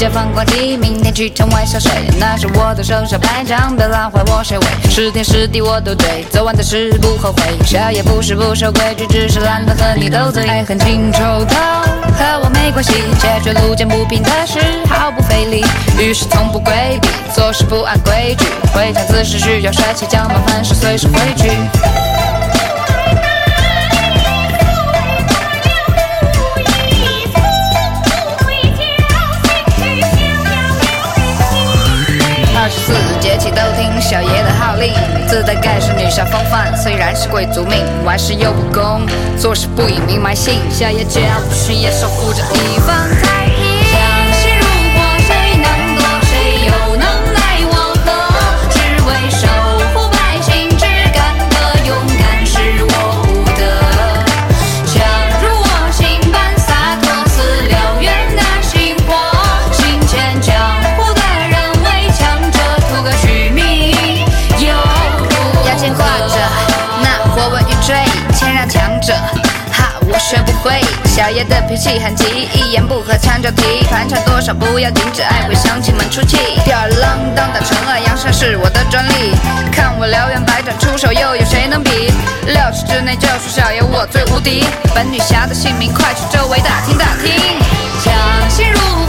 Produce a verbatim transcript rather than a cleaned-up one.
解放光机，明天去城外消水，那是我的生杀败仗，别烂坏我谁为。是天是地我都对，做完的事不后悔。小也不是不守规矩，只是懒得和你斗嘴。爱恨情仇都和我没关系，解决路见不平的事毫不费力，遇事从不规避，做事不按规矩，会场姿势需要帅气，将麻烦事随时回去。二十四节气都听小爷的号令，自带盖世女侠风范，虽然是贵族命，玩世又不恭，做事不以明埋姓，小爷只要不逊也守护着一方太平。相信如果谁能夺，谁又能奈我何？只为守护百姓，只干的勇敢是我不得。强如我心般洒脱，撕燎原的心火，行前江湖的人为强者图个虚名，有如牙签挂着那火纹欲坠，谦让强者哈我学不会。小爷的脾气很急，一言不合抢就提，盘缠多少不要停止，爱会响起门出气，吊儿郎当的惩恶扬善是我的专利，看我燎原百斩出手，又有谁能比？六尺之内就是小爷我最无敌，本女侠的姓名快去周围打听打听。相信如